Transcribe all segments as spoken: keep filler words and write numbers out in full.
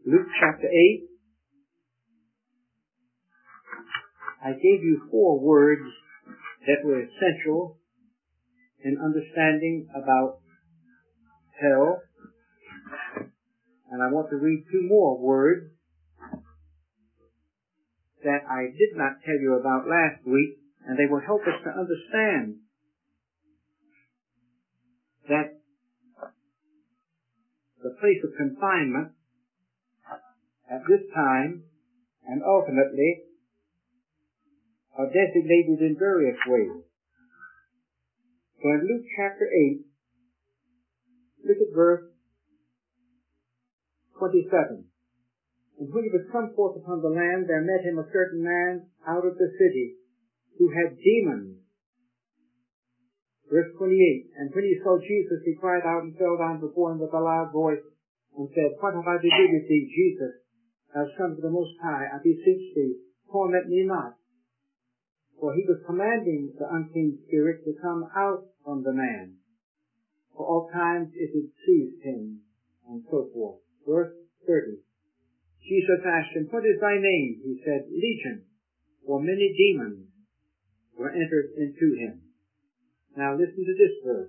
Luke chapter eight. I gave you four words that were essential in understanding about hell. And I want to read two more words that I did not tell you about last week, and they will help us to understand that the place of confinement at this time and ultimately are designated in various ways. So in Luke chapter eight, look at verse twenty-seven. And when he was come forth upon the land, there met him a certain man out of the city, who had demons. Verse twenty-eight. And when he saw Jesus, he cried out and fell down before him with a loud voice, and said, What have I to do with thee, Jesus, thou Son of the Most High? I beseech thee, torment me not. For he was commanding the unclean spirit to come out from the man. For all times it had seized him, and so forth. Verse thirty. Jesus asked him, What is thy name? He said, Legion, for many demons were entered into him. Now listen to this verse.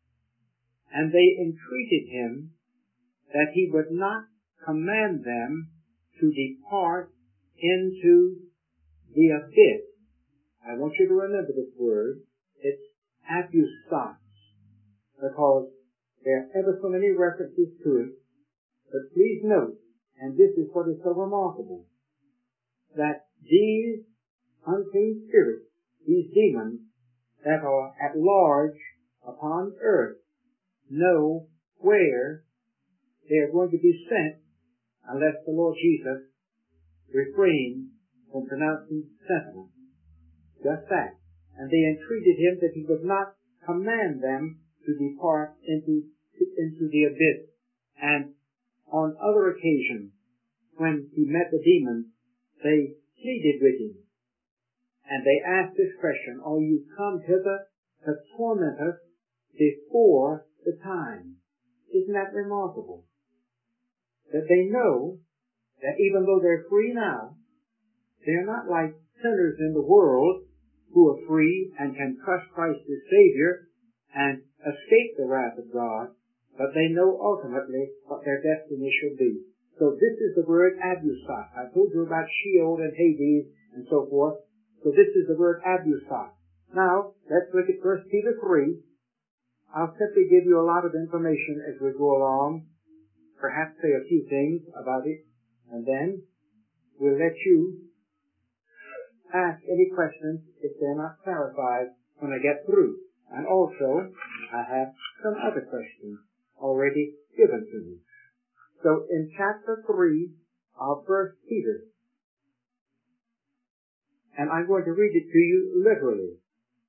And they entreated him that he would not command them to depart into the abyss. I want you to remember this word. It's abustos, because there are ever so many references to it. But please note, and this is what is so remarkable, that these unclean spirits, these demons that are at large upon earth, know where they are going to be sent unless the Lord Jesus refrains from pronouncing sentence. Just that. And they entreated him that he would not command them to depart into, into the abyss. And on other occasions, when he met the demons, they pleaded with him. And they asked this question, Are you come hither to torment us before the time? Isn't that remarkable? That they know that even though they're free now, they're not like sinners in the world who are free and can trust Christ as Savior and escape the wrath of God, but they know ultimately what their destiny should be. So this is the word abustos. I told you about Sheol and Hades and so forth. So this is the word abustos. Now, let's look at First Peter three. I'll simply give you a lot of information as we go along, perhaps say a few things about it, and then we'll let you ask any questions if they're not clarified when I get through. And also, I have some other questions already given to me. So in chapter three of First Peter, and I'm going to read it to you literally.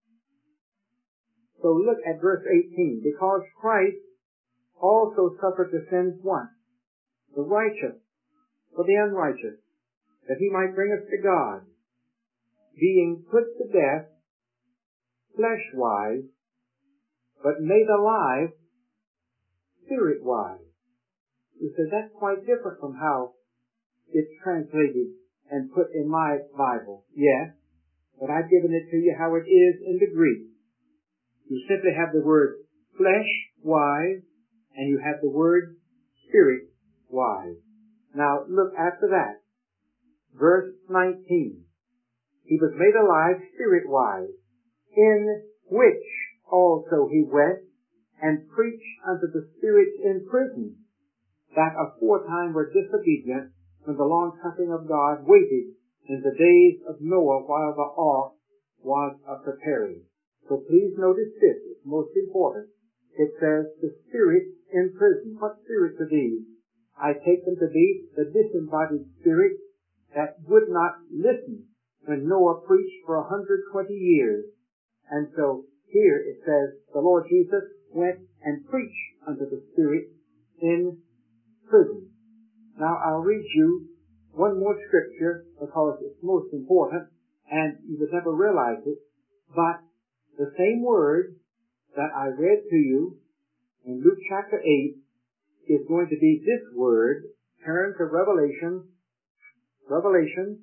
So look at verse eighteen. Because Christ also suffered the sins once, the righteous for the unrighteous, that he might bring us to God, being put to death flesh-wise, but made alive spirit-wise. You said that's quite different from how it's translated and put in my Bible. Yes, but I've given it to you how it is in the Greek. You simply have the word flesh-wise, and you have the word spirit-wise. Now look after that. Verse nineteen. He was made alive spirit-wise, in which also he went and preached unto the spirits in prison, that aforetime were disobedient, when the long-suffering of God waited in the days of Noah while the ark was a preparing. So please notice this, it's most important. It says the spirits in prison. What spirits are these? I take them to be the disembodied spirits that would not listen when Noah preached for one hundred twenty years. And so here it says the Lord Jesus went and preached unto the spirits in prison. Now I'll read you one more scripture because it's most important and you would never realize it, but the same word that I read to you in Luke chapter eight is going to be this word turn to Revelation, Revelation,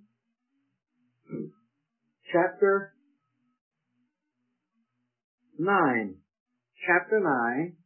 chapter nine. Chapter nine.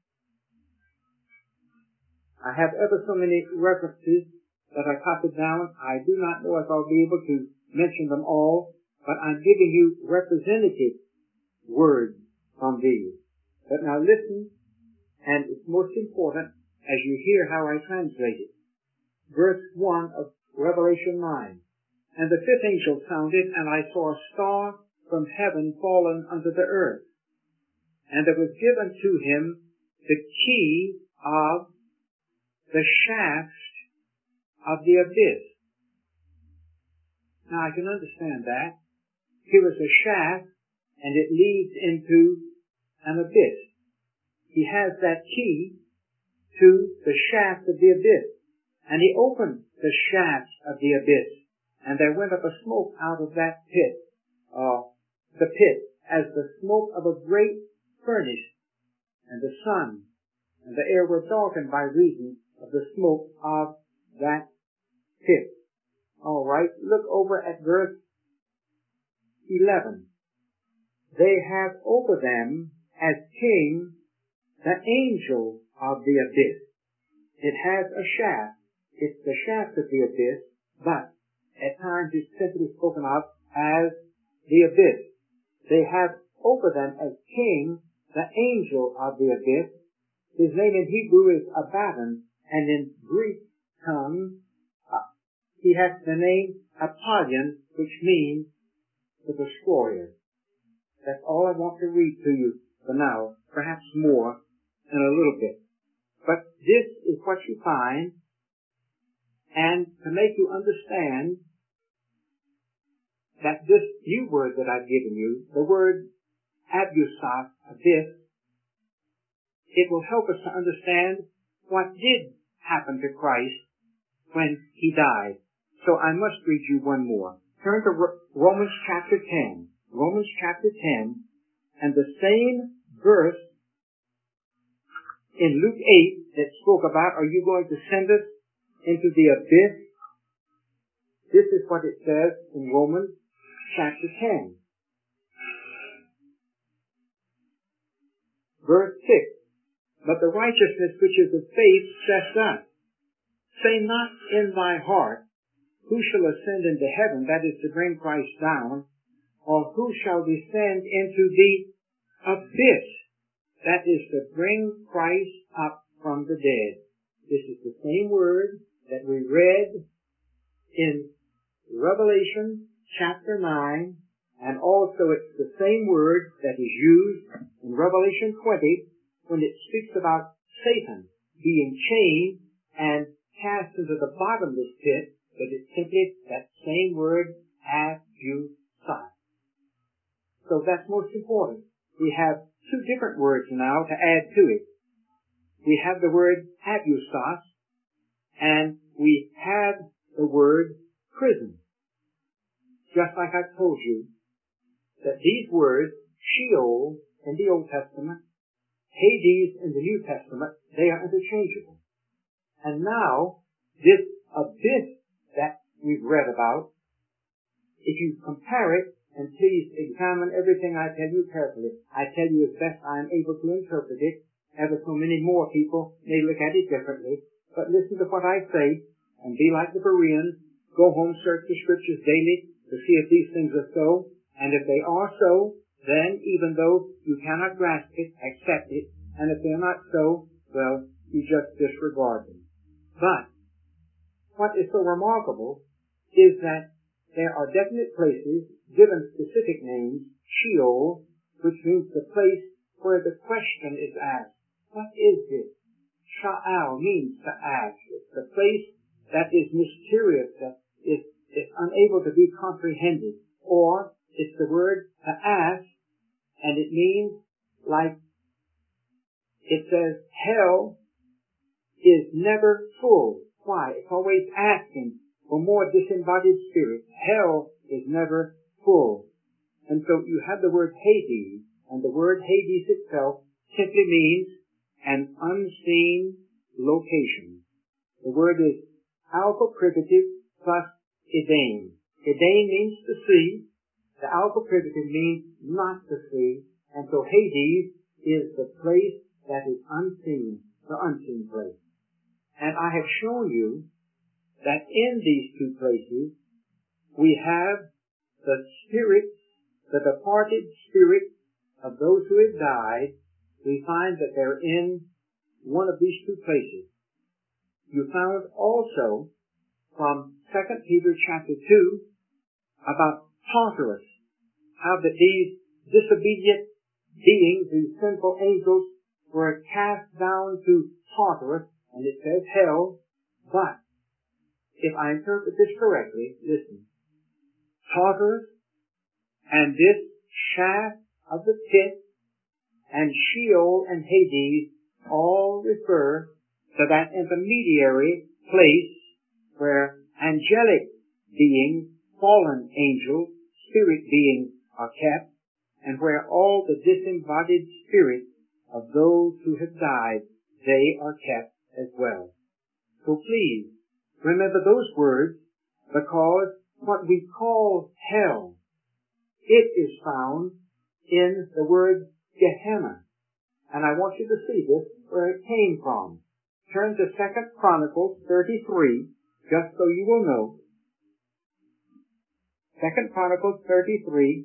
I have ever so many references that I copied down. I do not know if I'll be able to mention them all, but I'm giving you representative words from these. But now listen, and it's most important as you hear how I translate it. Verse one of Revelation nine. And the fifth angel sounded, and I saw a star from heaven fallen unto the earth. And there was given to him the key of the shaft of the abyss. Now I can understand that. Here is a shaft, and it leads into an abyss. He has that key to the shaft of the abyss. And he opened the shaft of the abyss, and there went up a smoke out of that pit, uh, the pit, as the smoke of a great furnace, and the sun and the air were darkened by reason of the smoke of that pit. All right, look over at verse eleven. They have over them as king the angel of the abyss. It has a shaft. It's the shaft of the abyss, but at times it's simply spoken of as the abyss. They have over them as king the angel of the abyss. His name in Hebrew is Abaddon, and in Greek tongue uh, he has the name Apollyon, which means the destroyer. That's all I want to read to you for now, perhaps more in a little bit. But this is what you find, and to make you understand that this new word that I've given you, the word abusas, abyss, it will help us to understand what did happen to Christ when he died. So I must read you one more. Turn to Romans chapter ten. Romans chapter ten, and the same verse in Luke eight that spoke about, are you going to send us into the abyss? This is what it says in Romans chapter ten. Verse six. But the righteousness which is of faith says thus, say not in thy heart, who shall ascend into heaven, that is to bring Christ down, or who shall descend into the abyss, that is to bring Christ up from the dead. This is the same word that we read in Revelation chapter nine, and also it's the same word that is used in Revelation twenty when it speaks about Satan being chained and cast into the bottomless pit, but it's simply that same word, abusas. So that's most important. We have two different words now to add to it. We have the word abusas, and we have the word prison. Just like I told you, that these words, Sheol in the Old Testament, Hades in the New Testament, they are interchangeable. And now, this abyss that we've read about, if you compare it, and please examine everything I tell you carefully. I tell you as best I am able to interpret it. Ever so many more people may look at it differently. But listen to what I say, and be like the Bereans. Go home, search the Scriptures daily to see if these things are so. And if they are so, then even though you cannot grasp it, accept it. And if they're not so, well, you just disregard them. But what is so remarkable is that there are definite places given specific names, Sheol, which means the place where the question is asked. What is this? Sha'al means to ask. It's the place that is mysterious, that is, is unable to be comprehended. Or it's the word to ask, and it means like it says, hell is never full. Why? It's always asking for more disembodied spirits. Hell is never full. And so you have the word Hades, and the word Hades itself simply means an unseen location. The word is alpha privative plus Edane. Edane means to see. The alpha privative means not to see. And so Hades is the place that is unseen, the unseen place. And I have shown you that in these two places we have the spirits, the departed spirits of those who have died. We find that they're in one of these two places. You found also from Second Peter chapter two about Tartarus, how that these disobedient beings, these sinful angels, were cast down to Tartarus, and it says hell. But if I interpret this correctly, listen, Tartarus and this shaft of the pit and Sheol and Hades all refer to that intermediary place where angelic beings, fallen angels, spirit beings are kept, and where all the disembodied spirits of those who have died, they are kept as well. So please, remember those words, because what we call hell, it is found in the word Gehenna. And I want you to see this, where it came from. Turn to Second Chronicles thirty-three, just so you will know. Second Chronicles thirty-three.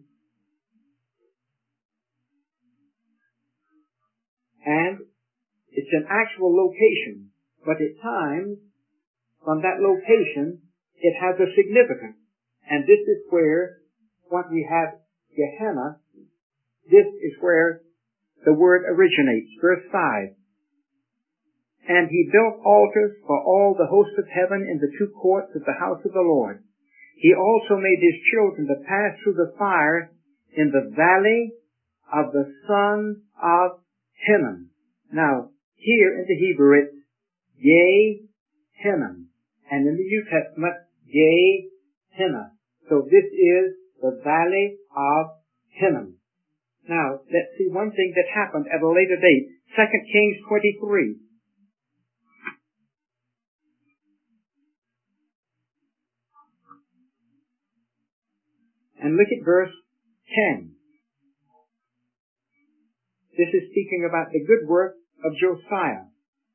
And it's an actual location, but at times, from that location, it has a significance. And this is where, what we have, Gehenna, this is where the word originates. Verse five. And he built altars for all the hosts of heaven in the two courts of the house of the Lord. He also made his children to pass through the fire in the valley of the son of Hinnom. Now, here in the Hebrew it's Ye-Hinnom. And in the New Testament, Ye-Hinnom. So this is the valley of Hinnom. Now, let's see one thing that happened at a later date. Second Kings twenty-three. And look at verse ten. This is speaking about the good work of Josiah.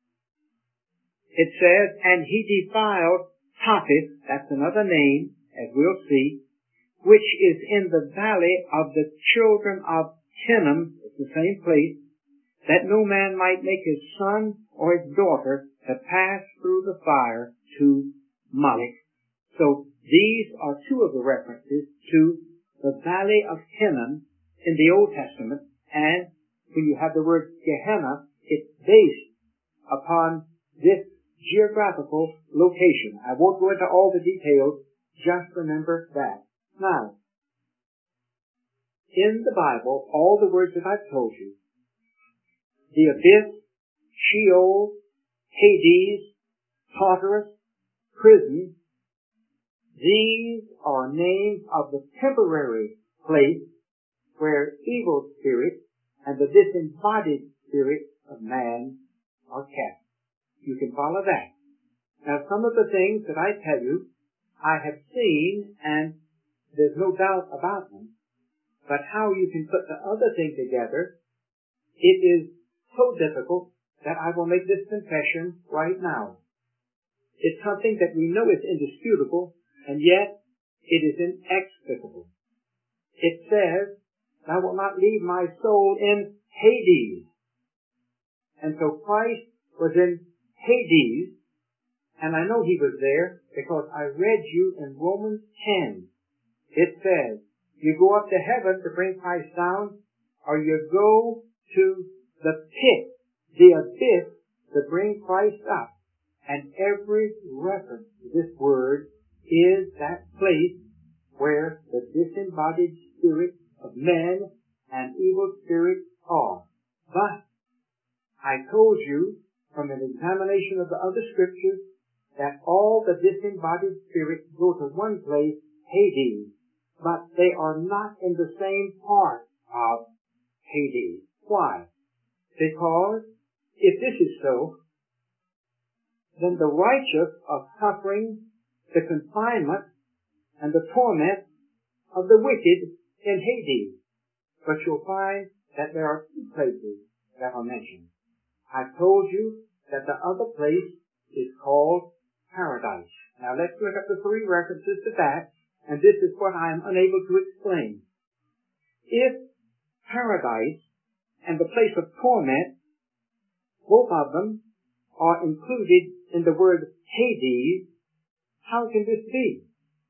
It says, and he defiled Topheth, that's another name, as we'll see, which is in the valley of the children of Hinnom, it's the same place, that no man might make his son or his daughter to pass through the fire to Moloch. So these are two of the references to the valley of Hinnom in the Old Testament, and when you have the word Gehenna, it's based upon this geographical location. I won't go into all the details, just remember that. Now, in the Bible, all the words that I've told you, the abyss, Sheol, Hades, Tartarus, prison, these are names of the temporary place where evil spirits and the disembodied spirits of man are kept. You can follow that. Now, some of the things that I tell you, I have seen, and there's no doubt about them, but how you can put the other thing together, it is so difficult that I will make this confession right now. It's something that we know is indisputable, and yet it is inexplicable. It says, thou wilt not leave my soul in Hades. And so Christ was in Hades, and I know he was there because I read you in Romans ten. It says, you go up to heaven to bring Christ down, or you go to the pit, the abyss, to bring Christ up. And every reference to this word is that place where the disembodied spirits of men and evil spirits are. But I told you from an examination of the other scriptures that all the disembodied spirits go to one place, Hades, but they are not in the same part of Hades. Why? Because if this is so, then the righteous are suffering the confinement and the torment of the wicked in Hades. But you'll find that there are two places that are mentioned. I told you that the other place is called paradise. Now let's look at the three references to that, and this is what I am unable to explain. If paradise and the place of torment, both of them, are included in the word Hades, how can this be?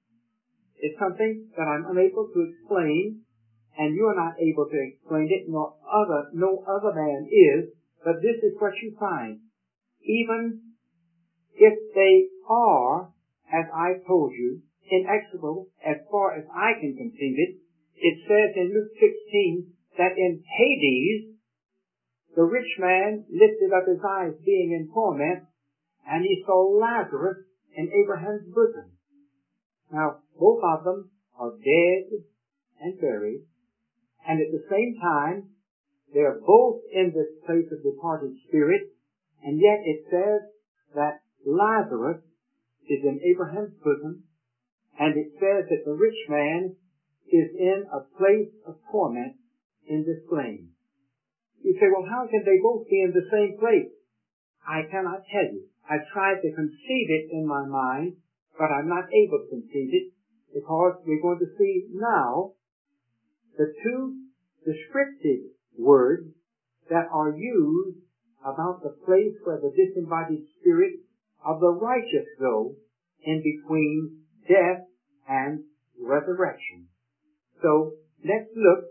It's something that I'm unable to explain, and you are not able to explain it, nor other, no other man is, but this is what you find. Even if they are, as I told you, inexorable as far as I can conceive it, it says in Luke sixteen that in Hades, the rich man lifted up his eyes being in torment, and he saw Lazarus in Abraham's bosom. Now, both of them are dead and buried, and at the same time, they are both in this place of departed spirit, and yet it says that Lazarus is in Abraham's bosom, and it says that the rich man is in a place of torment in this flame. You say, well, how can they both be in the same place? I cannot tell you. I've tried to conceive it in my mind, but I'm not able to conceive it, because we're going to see now the two descriptive words that are used about the place where the disembodied spirit of the righteous go in between death and resurrection. So let's look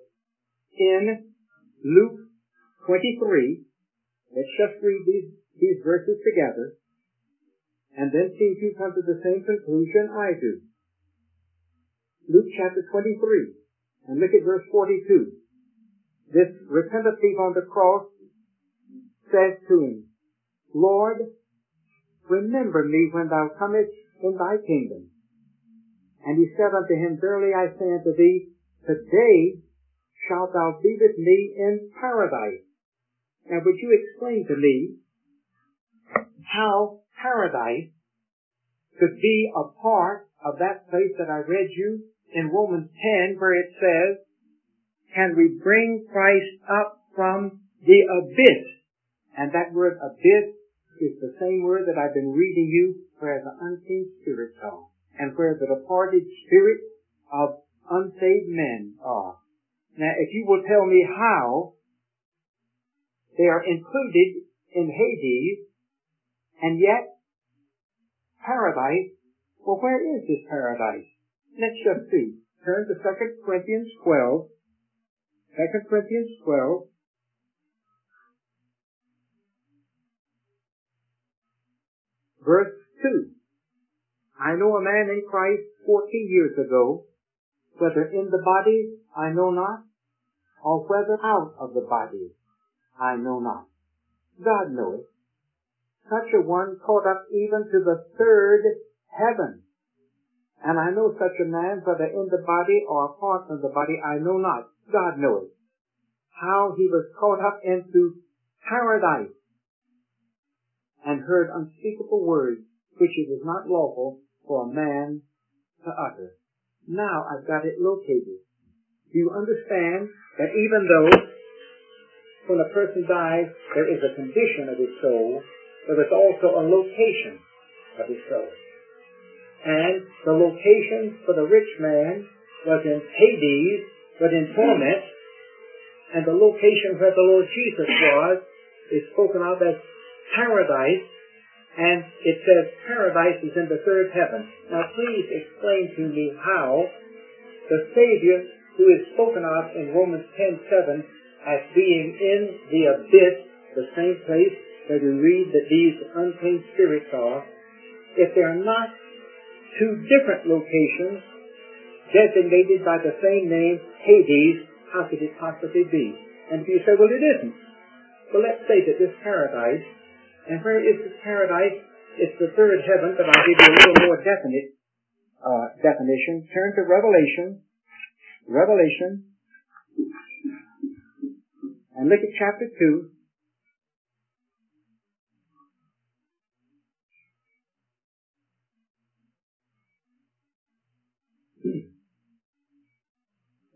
in Luke twenty-three. Let's just read these, these verses together, and then see if you come to the same conclusion I do. Luke chapter twenty-three, and look at verse forty-two. This repentant thief on the cross says to him, Lord, remember me when thou comest in thy kingdom. And he said unto him, Verily I say unto thee, today shalt thou be with me in paradise. Now would you explain to me how paradise could be a part of that place that I read you in Romans ten, where it says, can we bring Christ up from the abyss? And that word abyss is the same word that I've been reading you where the unclean spirits are, and where the departed spirits of unsaved men are. Now, if you will tell me how they are included in Hades, and yet paradise, well, where is this paradise? Let's just see. Turn to Second Corinthians twelve. Second Corinthians twelve. Verse two. I know a man in Christ fourteen years ago, whether in the body I know not, or whether out of the body I know not. God knoweth. Such a one caught up even to the third heaven. And I know such a man, whether in the body or apart from the body, I know not. God knoweth. How he was caught up into paradise and heard unspeakable words, which it is not lawful for a man to utter. Now I've got it located. Do you understand that even though when a person dies, there is a condition of his soul, there is also a location of his soul. And the location for the rich man was in Hades, but in torment, and the location where the Lord Jesus was is spoken of as paradise, and it says paradise is in the third heaven. Now please explain to me how the Savior, who is spoken of in Romans ten seven as being in the abyss, the same place that we read that these unclean spirits are, if they're not two different locations designated by the same name, Hades, how could it possibly be? And if you say, well, it isn't. Well, let's say that this paradise, and where is this paradise? It's the third heaven, but I'll give you a little more definite uh, definition. Turn to Revelation. Revelation. And look at chapter two.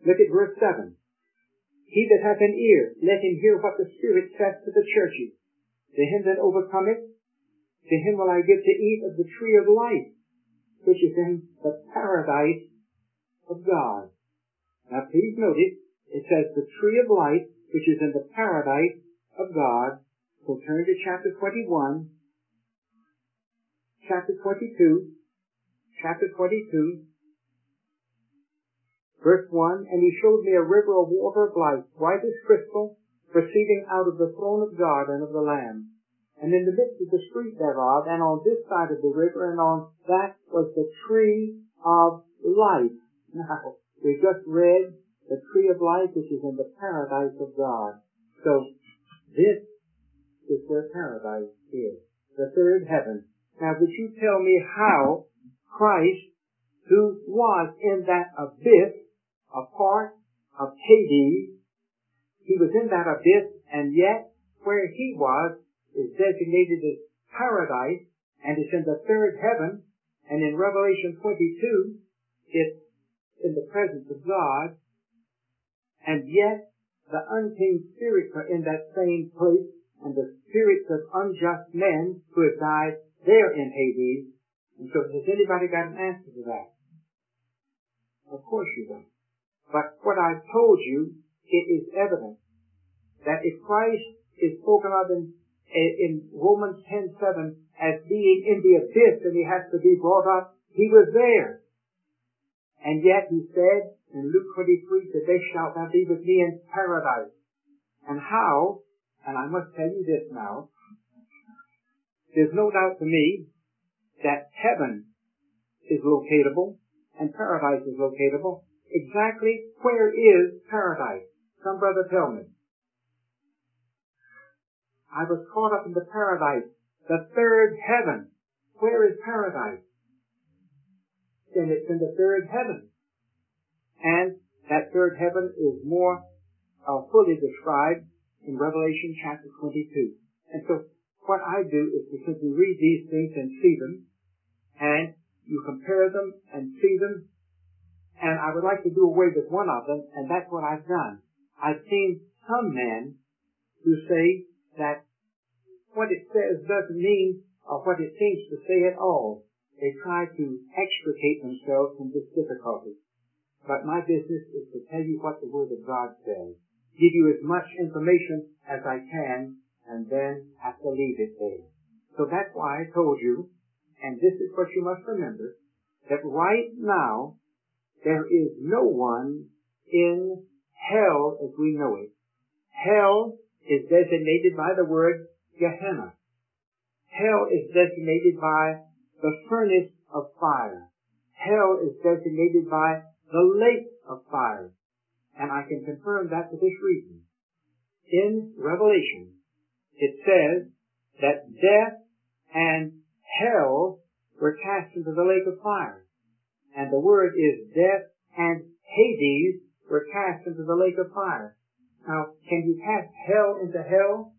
Look at verse seven. He that hath an ear, let him hear what the Spirit saith to the churches. To him that overcometh, to him will I give to eat of the tree of life, which is in the paradise of God. Now please notice, it says the tree of life, which is in the paradise of God. So turn to chapter twenty-one, chapter twenty-two, chapter twenty-two, verse one, and he showed me a river of water of life, white as crystal, proceeding out of the throne of God and of the Lamb. And in the midst of the street thereof, and on this side of the river, and on that was the tree of life. Now, we just read the tree of life, which is in the paradise of God. So, this is where paradise is, the third heaven. Now, would you tell me how Christ, who was in that abyss, a part of Hades, he was in that abyss, and yet where he was is designated as paradise, and it's in the third heaven, and in Revelation twenty-two, it's in the presence of God, and yet the unclean spirits are in that same place, and the spirits of unjust men who have died, they're in Hades. And so has anybody got an answer to that? Of course you don't. But what I've told you, it is evident that if Christ is spoken of in, in Romans ten seven as being in the abyss and he has to be brought up, he was there. And yet he said in Luke twenty-three, today shalt thou be with me in paradise. And how, and I must tell you this now, there's no doubt to me that heaven is locatable and paradise is locatable. Exactly where is paradise? Some brother tell me. I was caught up in the paradise, the third heaven. Where is paradise? Then it's in the third heaven. And that third heaven is more uh, fully described in Revelation chapter twenty-two. And so what I do is to simply read these things and see them, and you compare them and see them, and I would like to do away with one of them, and that's what I've done. I've seen some men who say that what it says doesn't mean or what it seems to say at all. They try to extricate themselves from this difficulty. But my business is to tell you what the Word of God says, give you as much information as I can, and then have to leave it there. So that's why I told you, and this is what you must remember, that right now there is no one in hell as we know it. Hell is designated by the word Gehenna. Hell is designated by the furnace of fire. Hell is designated by the lake of fire. And I can confirm that for this reason. In Revelation, it says that death and hell were cast into the lake of fire. And the word is death and Hades were cast into the lake of fire. Now, can you cast hell into hell?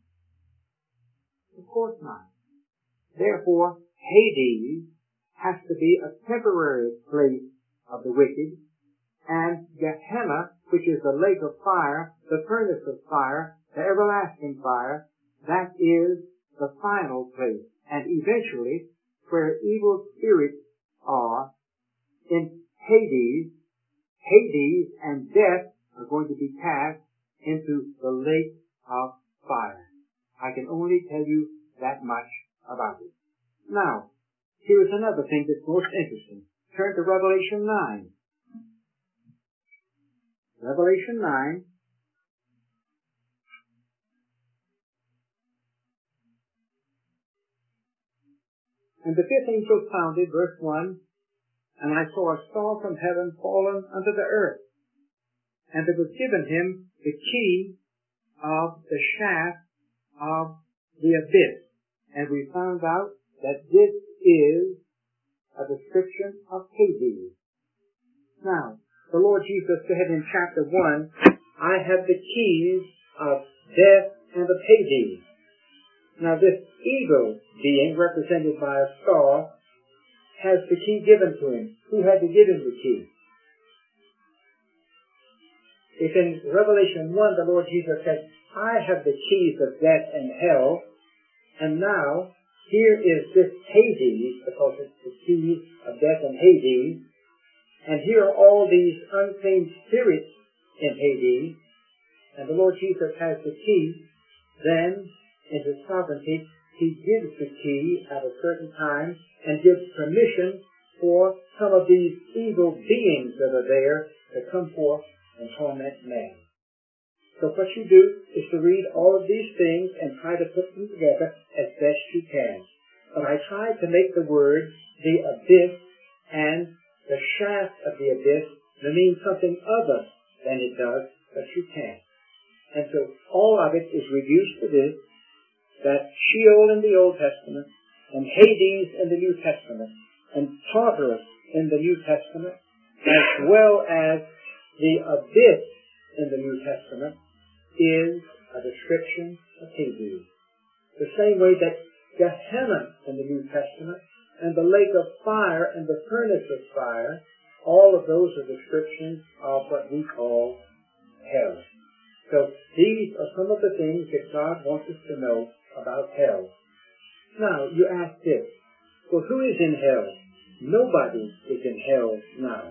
Of course not. Therefore, Hades has to be a temporary place of the wicked, and Gehenna, which is the lake of fire, the furnace of fire, the everlasting fire, that is the final place. And eventually, where evil spirits are, in Hades, Hades and death are going to be cast into the lake of fire. I can only tell you that much about it. Now, here's another thing that's most interesting. Turn to Revelation nine. Revelation nine. And the fifth angel sounded, verse one, and I saw a star from heaven fallen unto the earth. And it was given him the key of the shaft of the abyss. And we found out that this is a description of Hades. Now, the Lord Jesus said in chapter one, I have the keys of death and of Hades. Now this evil being, represented by a star, has the key given to him. Who had to give him the key? If in Revelation one the Lord Jesus said, I have the keys of death and hell, and now here is this Hades, because it's the keys of death and Hades, and here are all these unclean spirits in Hades, and the Lord Jesus has the key, then in His sovereignty, He gives the key at a certain time and gives permission for some of these evil beings that are there to come forth and torment man. So what you do is to read all of these things and try to put them together as best you can. But I tried to make the word, the abyss, and the shaft of the abyss to mean something other than it does, but you can. And so all of it is reduced to this, that Sheol in the Old Testament, and Hades in the New Testament, and Tartarus in the New Testament, as well as the abyss in the New Testament, is a description of Hades. The same way that Gehenna in the New Testament, and the lake of fire and the furnace of fire, all of those are descriptions of what we call hell. So these are some of the things that God wants us to know about hell. Now, you ask this, well, who is in hell? Nobody is in hell now.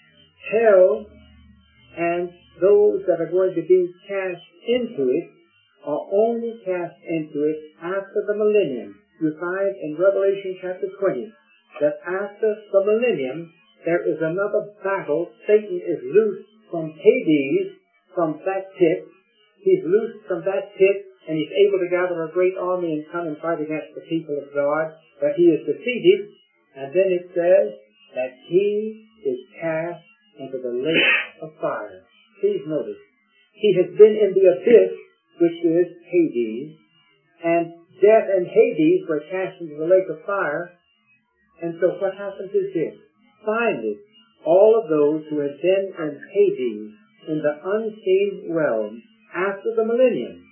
Hell and those that are going to be cast into it are only cast into it after the millennium. You find in Revelation chapter twenty that after the millennium there is another battle. Satan is loosed from Hades, from that pit. He's loosed from that pit, and he's able to gather a great army and come and fight against the people of God. But he is defeated, and then it says that he is cast into the lake of fire. Please notice, he has been in the abyss, which is Hades, and death and Hades were cast into the lake of fire. And so what happens is this. Finally, all of those who have been in Hades, in the unseen realm, after the millennium,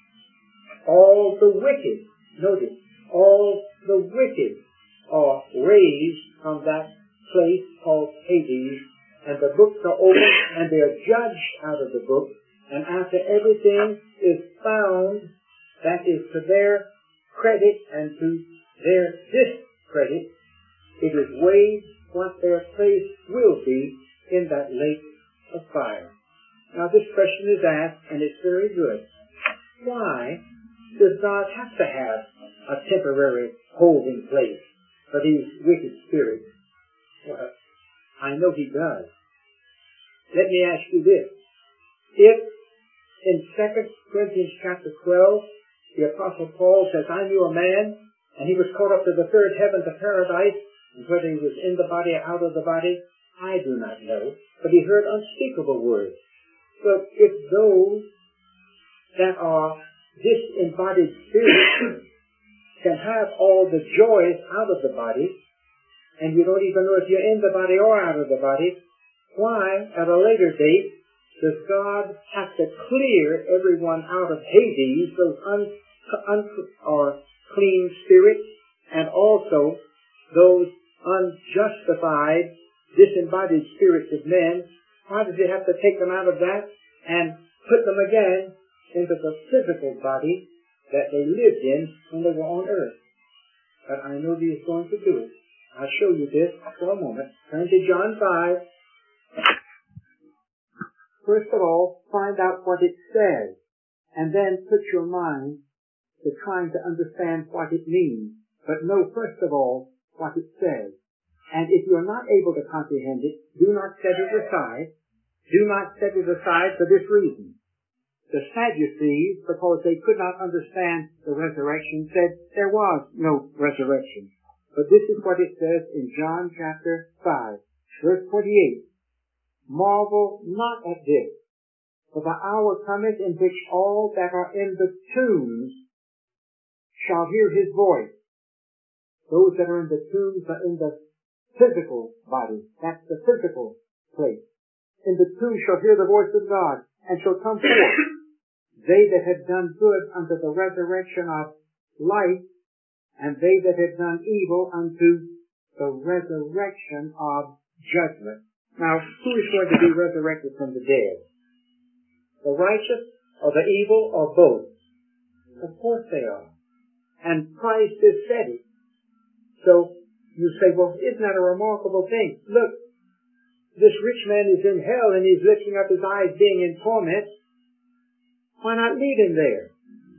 all the wicked, notice, all the wicked are raised from that place called Hades, and the books are opened, and they are judged out of the book, and after everything is found that is to their credit and to their discredit, it is weighed what their place will be in that lake of fire. Now this question is asked, and it's very good. Why does God have to have a temporary holding place for these wicked spirits? Well, I know He does. Let me ask you this. If in Second Corinthians chapter twelve, the Apostle Paul says, I knew a man, and he was caught up to the third heaven to paradise, and whether he was in the body or out of the body, I do not know, but he heard unspeakable words. But if those that are disembodied spirits can have all the joys out of the body, and you don't even know if you're in the body or out of the body, why, at a later date, does God have to clear everyone out of Hades, those un, un, or clean spirits, and also those unjustified, disembodied spirits of men? Why does He have to take them out of that and put them again into the physical body that they lived in when they were on earth? But I know He is going to do it. I'll show you this for a moment. Turn to John five. First of all, find out what it says, and then put your mind to trying to understand what it means. But know, first of all, what it says. And if you're not able to comprehend it, do not set it aside. Do not set it aside for this reason. The Sadducees, because they could not understand the resurrection, said there was no resurrection. But this is what it says in John chapter five, verse twenty-eight. Marvel not at this, for the hour cometh in which all that are in the tombs shall hear His voice. Those that are in the tombs are in the physical body. That's the physical place. In the tomb shall hear the voice of God, and shall come forth. They that have done good unto the resurrection of life, and they that have done evil unto the resurrection of judgment. Now, who is going to be resurrected from the dead? the righteous or the evil or both? Of course they are. And Christ has said it. So you say, well, isn't that a remarkable thing? Look, this rich man is in hell and he's lifting up his eyes being in torment. Why not leave him there?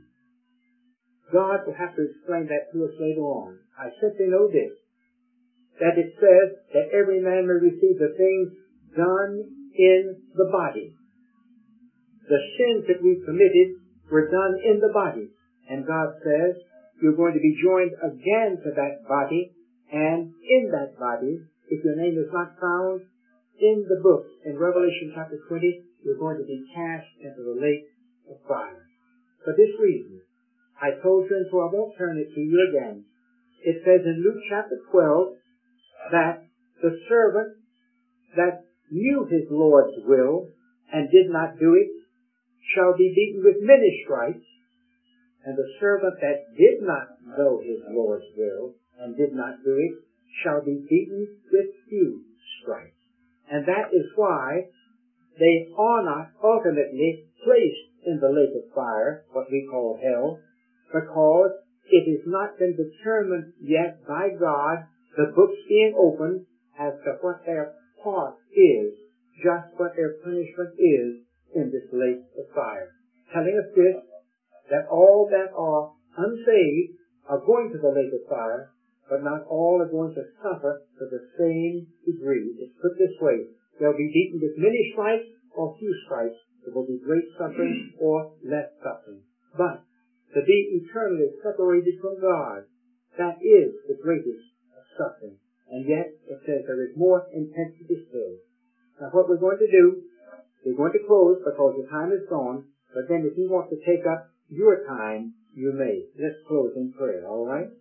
God will have to explain that to us later on. I simply know this, that it says that every man may receive the things done in the body. The sins that we committed were done in the body. And God says, you're going to be joined again to that body, and in that body, if your name is not found in the book, in Revelation chapter twenty, you're going to be cast into the lake of fire. For this reason, I told you, and so I won't turn it to you again. It says in Luke chapter twelve that the servant that knew his Lord's will and did not do it shall be beaten with many stripes, and the servant that did not know his Lord's will and did not do it shall be beaten with few stripes. And that is why they are not ultimately placed in the lake of fire, what we call hell, because it has not been determined yet by God, the books being opened, as to what their part is, just what their punishment is in this lake of fire. Telling us this, that all that are unsaved are going to the lake of fire, but not all are going to suffer to the same degree. It's put this way: they'll be beaten with many stripes or few stripes. There will be great suffering or less suffering. But to be eternally separated from God, that is the greatest of suffering. And yet, it says there is more intensity still. Now what we're going to do, we're going to close because the time is gone, but then if you want to take up your time, you may. Let's close in prayer, all right?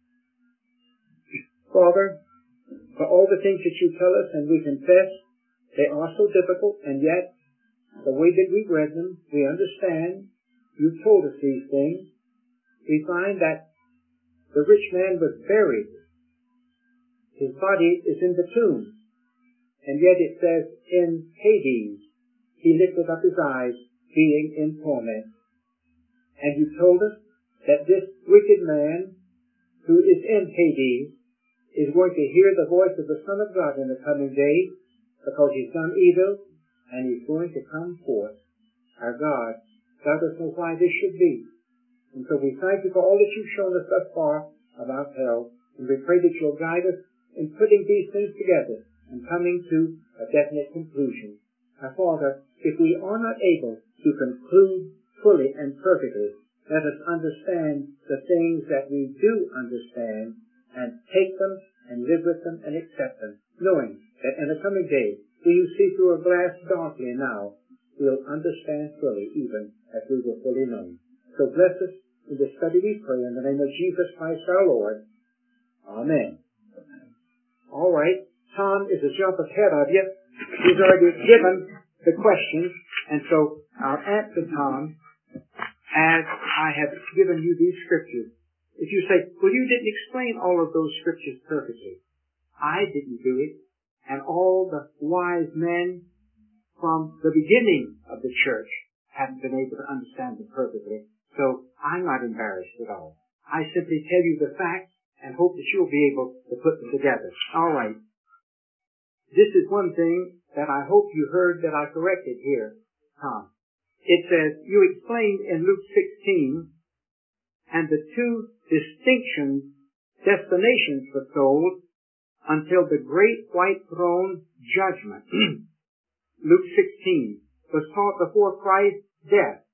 Father, for all the things that you tell us and we confess, they are so difficult, and yet the way that we read them, we understand. You've told us these things. We find that the rich man was buried. His body is in the tomb. And yet it says in Hades, he lifted up his eyes, being in torment. And you told us that this wicked man who is in Hades is going to hear the voice of the Son of God in the coming day, because he's done evil, and he's going to come forth. Our God, let us know why this should be. And so we thank you for all that you've shown us thus far about hell, and we pray that you'll guide us in putting these things together and coming to a definite conclusion. Now, Father, if we are not able to conclude fully and perfectly, let us understand the things that we do understand and take them and live with them and accept them, knowing that in the coming day, we who see through a glass darkly now, will understand fully, even as we were fully known. So bless us in this study, we pray, in the name of Jesus Christ our Lord. Amen. All right. Tom is a jump ahead of you. He's already given the questions, and so I'll answer Tom as I have given you these scriptures. If you say, well, you didn't explain all of those scriptures perfectly. I didn't do it, and all the wise men from the beginning of the church haven't been able to understand them perfectly. So I'm not embarrassed at all. I simply tell you the facts and hope that you'll be able to put them together. All right. This is one thing that I hope you heard that I corrected here, Tom. It says, you explained in Luke sixteen, and the two distinctions, destinations were told until the great white throne judgment. Luke sixteen was taught before Christ's death.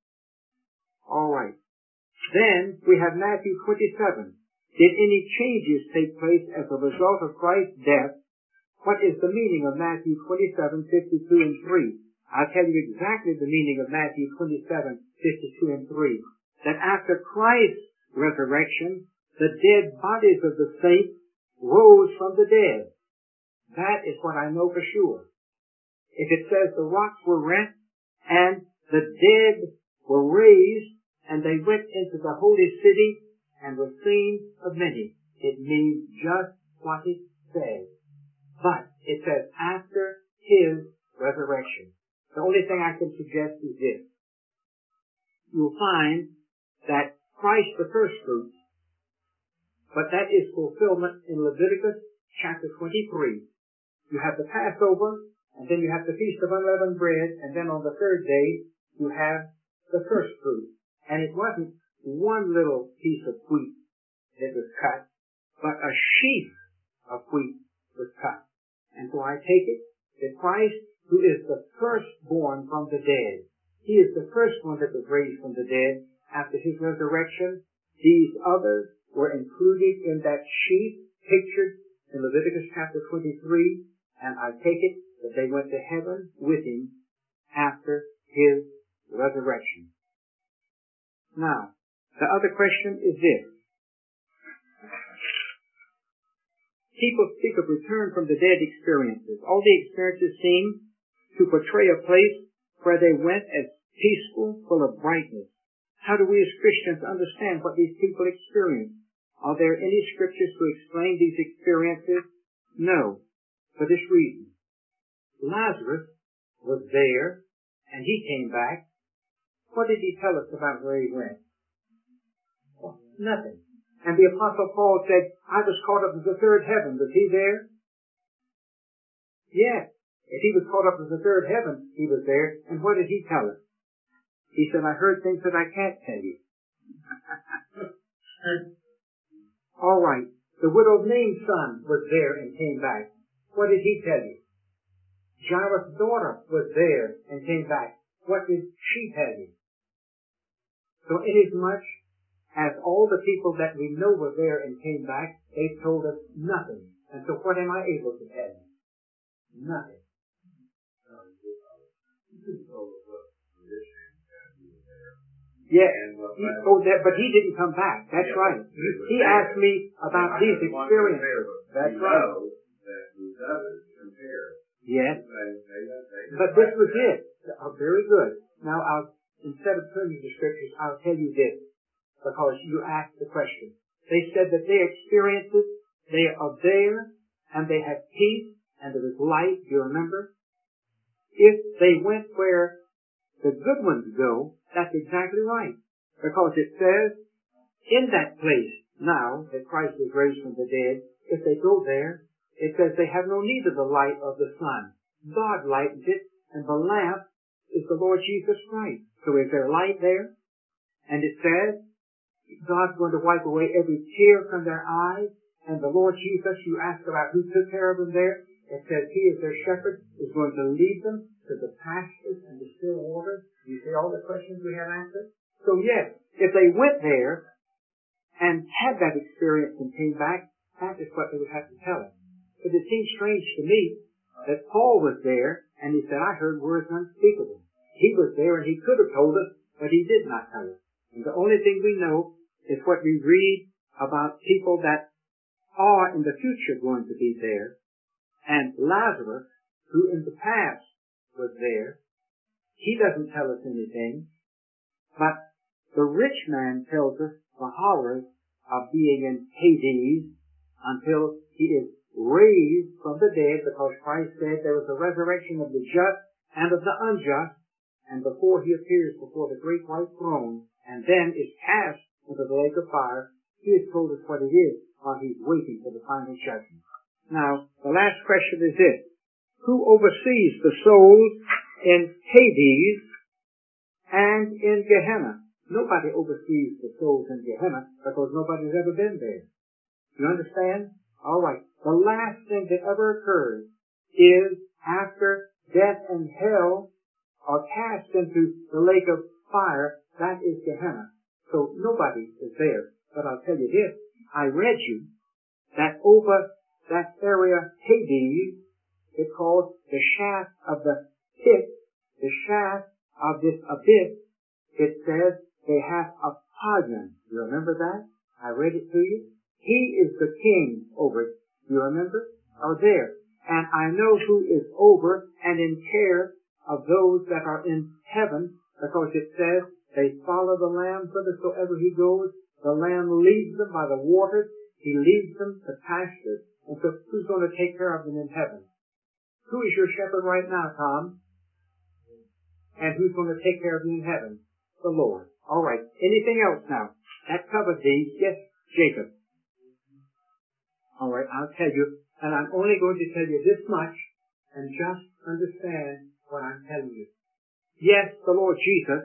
All right. Then we have Matthew twenty-seven. Did any changes take place as a result of Christ's death? What is the meaning of Matthew twenty-seven, fifty-two and three? I'll tell you exactly the meaning of Matthew twenty-seven, fifty-two and three. That after Christ's resurrection, the dead bodies of the saints rose from the dead. That is what I know for sure. If it says the rocks were rent and the dead were raised and they went into the holy city and were seen of many, it means just what it says. But it says after his resurrection. The only thing I can suggest is this. you'll find that Christ the first fruits, but that is fulfillment in Leviticus chapter twenty-three. You have the Passover, and then you have the Feast of Unleavened Bread, and then on the third day, you have the first fruit. And it wasn't one little piece of wheat that was cut, but a sheaf of wheat was cut. And so I take it that Christ, who is the firstborn from the dead, he is the first one that was raised from the dead after his resurrection. These others were included in that sheaf pictured in Leviticus chapter twenty-three, and I take it that they went to heaven with him after his resurrection. Now, the other question is this. People speak of return from the dead experiences. All the experiences seem to portray a place where they went as peaceful, full of brightness. How do we as Christians understand what these people experienced? Are there any scriptures to explain these experiences? No, for this reason. Lazarus was there, and he came back. What did he tell us about where he went? Well, nothing. And the Apostle Paul said, I was caught up to the third heaven. Was he there? Yes. If he was caught up to the third heaven, he was there. And what did he tell us? He said, I heard things that I can't tell you. All right. The widowed Nain's son was there and came back. What did he tell you? Jairus' daughter was there and came back. What did she tell you? So inasmuch as all the people that we know were there and came back, they told us nothing. And so what am I able to tell you? Nothing. Yeah, he, oh, that, but he didn't come back. That's right. He asked me about these experiences. That's right. Yes. But this was it. Oh, very good. Now, I'll, instead of turning to scriptures, I'll tell you this, because you asked the question. They said that their experiences, they are there, and they have peace, and there is light. Do you remember? If they went where the good ones go, that's exactly right. Because it says, in that place now that Christ was raised from the dead, if they go there, it says they have no need of the light of the sun. God lightens it, and the lamp is the Lord Jesus Christ. So is there light there? And it says, God's going to wipe away every tear from their eyes, and the Lord Jesus, you asked about who took care of them there, it says he as their shepherd is going to lead them to the pastures and the still waters. You see all the questions we have answered? So yes, if they went there and had that experience and came back, that is what they would have to tell us. But it seems strange to me that Paul was there and he said, I heard words unspeakable. He was there and he could have told us, but he did not tell us. And the only thing we know is what we read about people that are in the future going to be there. And Lazarus, who in the past was there, he doesn't tell us anything, but the rich man tells us the horrors of being in Hades until he is raised from the dead, because Christ said there was a resurrection of the just and of the unjust, and before he appears before the great white throne and then is cast into the lake of fire, he has told us what it is while he's waiting for the final judgment. Now, the last question is this. Who oversees the souls in Hades and in Gehenna? Nobody oversees the souls in Gehenna because nobody's ever been there. You understand? All right. The last thing that ever occurs is after death and hell are cast into the lake of fire, that is Gehenna. So nobody is there. But I'll tell you this. I read you that over that area, Hades, it's called the shaft of the pit, the shaft of this abyss. It says they have a pagan. You remember that? I read it to you. He is the king over it. You remember? Are there. And I know who is over and in care of those that are in heaven, because it says they follow the Lamb whithersoever he goes. The Lamb leads them by the waters. He leads them to pastures. And so who's going to take care of them in heaven? Who is your shepherd right now, Tom? And who's going to take care of you in heaven? The Lord. All right. Anything else now? That covers these. Yes, Jacob. All right, I'll tell you, and I'm only going to tell you this much, and just understand what I'm telling you. Yes, the Lord Jesus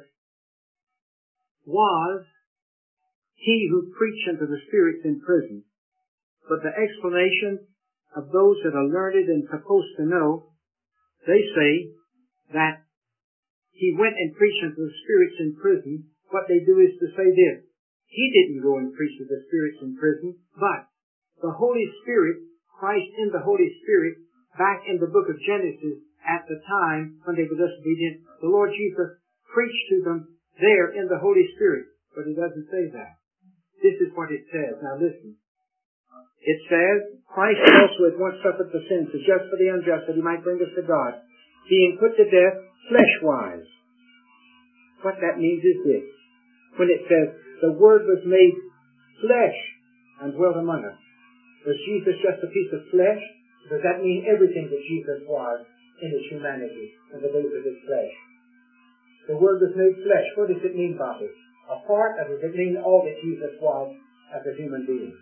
was he who preached unto the spirits in prison. But the explanation of those that are learned and supposed to know, they say that he went and preached unto the spirits in prison. What they do is to say this: he didn't go and preach to the spirits in prison, but the Holy Spirit, Christ in the Holy Spirit, back in the book of Genesis, at the time when they were disobedient, the Lord Jesus preached to them there in the Holy Spirit. But he doesn't say that. This is what it says. Now listen. It says, Christ also at once suffered for sins, the just for the unjust, that he might bring us to God, being put to death flesh-wise. What that means is this. When it says, the Word was made flesh and dwelt among us. Was Jesus just a piece of flesh? Does that mean everything that Jesus was in his humanity and the days of his flesh? The Word was made flesh. What does it mean, Bobby? A part, or does it mean all that Jesus was as a human being?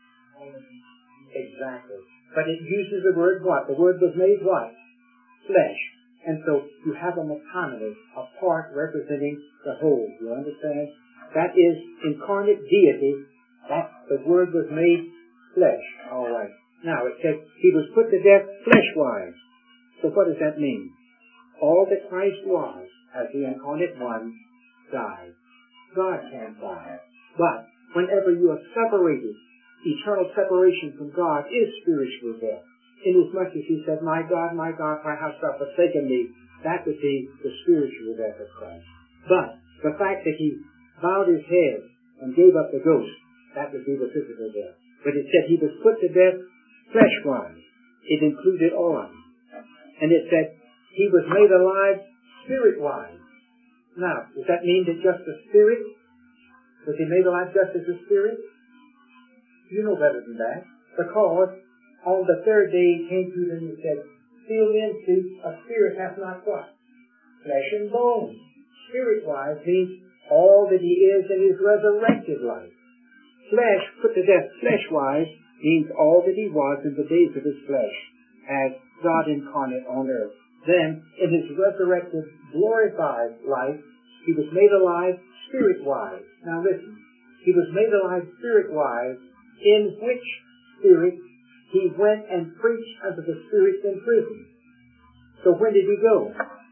Exactly. But it uses the word what? The Word was made what? Flesh. And so you have a metonymy, a part representing the whole. You understand? That is incarnate deity. That the Word was made flesh. All right. Now it says he was put to death flesh-wise. So what does that mean? All that Christ was as the incarnate one died. God can't die. But whenever you are separated, eternal separation from God is spiritual death. Inasmuch as he said, my God, my God, why hast thou forsaken me? That would be the spiritual death of Christ. But the fact that he bowed his head and gave up the ghost, that would be the physical death. But it said he was put to death flesh-wise. It included all of them. And it said he was made alive spirit-wise. Now, does that mean that just the spirit? Was he made alive just as a spirit? You know better than that. Because on the third day he came to them and said, feel into a spirit hath not what? Flesh and bone. Spirit-wise means all that he is in his resurrected life. Flesh, put to death flesh-wise, means all that he was in the days of his flesh, as God incarnate on earth. Then, in his resurrected, glorified life, he was made alive spirit-wise. Now listen, he was made alive spirit-wise, in which spirit he went and preached unto the spirits in prison. So when did he go?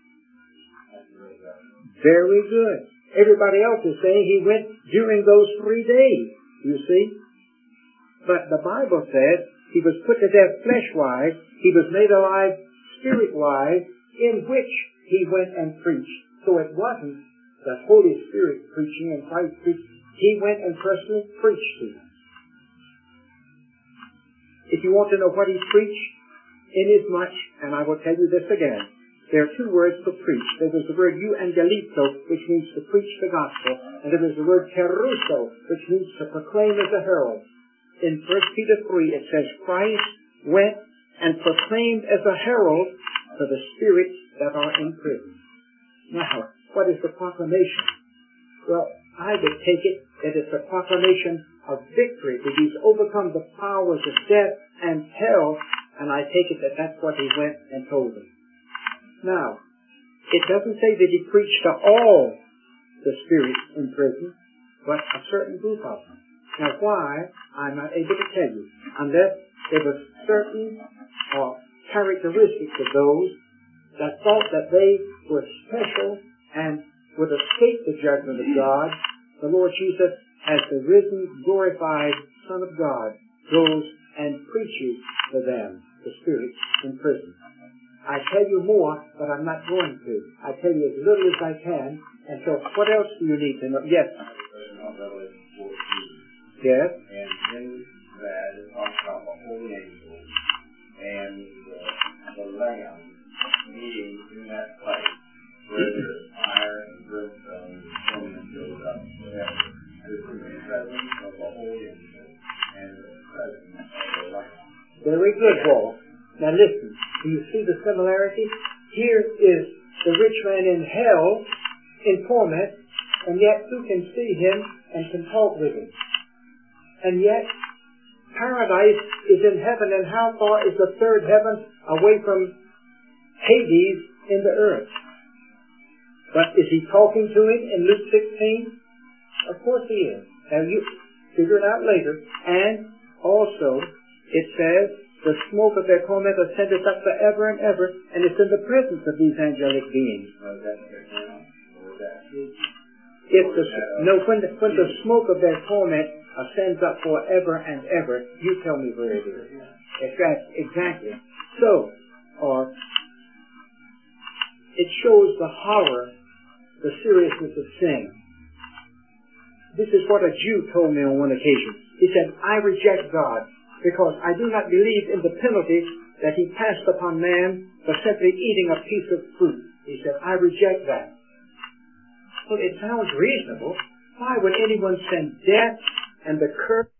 Very good. Everybody else is saying he went during those three days, you see. But the Bible says he was put to death flesh-wise, he was made alive spirit-wise, in which he went and preached. So it wasn't the Holy Spirit preaching and Christ preached. He went and personally preached to them. If you want to know what he preached, inasmuch, and I will tell you this again, there are two words for preach. There was the word euangelizo, which means to preach the gospel, and there was the word keruso, which means to proclaim as a herald. In First Peter three, it says, Christ went and proclaimed as a herald for the spirits that are in prison. Now, what is the proclamation? Well, I would take it that it's a proclamation of victory, that he's overcome the powers of death and hell, and I take it that that's what he went and told them. Now, it doesn't say that he preached to all the spirits in prison, but a certain group of them. Now, why? I'm not able to tell you, unless there were certain uh, characteristics of those that thought that they were special and would escape the judgment of God. The Lord Jesus, as the risen, glorified Son of God, goes and preaches to them, the spirits in prison. I tell you more, but I'm not going to. I tell you as little as I can. And so, what else do you need to know? Yes. Yes. And then that it talks about the holy angels and the, the Lamb meeting in that place where there's fire and brimstone and torment goes up forever. This is the presence of the holy angels and the presence of the Lamb. Very good, Paul. Now listen, do you see the similarity? Here is the rich man in hell, in torment, and yet who can see him and can talk with him? And yet, paradise is in heaven, and how far is the third heaven away from Hades in the earth? But is he talking to him in Luke sixteen? Of course he is. Now you figure it out later. And also, it says, the smoke of their torment ascendeth up forever and ever, and it's in the presence of these angelic beings. If the, no, when the, when the smoke of their torment ascends up forever and ever, you tell me where it is. Exactly. So, or it shows the horror, the seriousness of sin. This is what a Jew told me on one occasion. He said, I reject God because I do not believe in the penalty that he passed upon man for simply eating a piece of fruit. He said, I reject that. Well, it sounds reasonable. Why would anyone send death and the curse